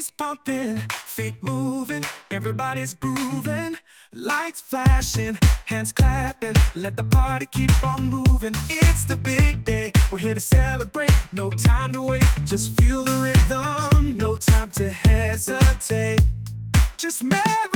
bass pumping, feet moving, everybody's grooving. Lights flashing, hands clapping, let the party keep on moving. It's the big day, we're here to celebrate. No time to wait, just feel the rhythm. No time to hesitate, just marry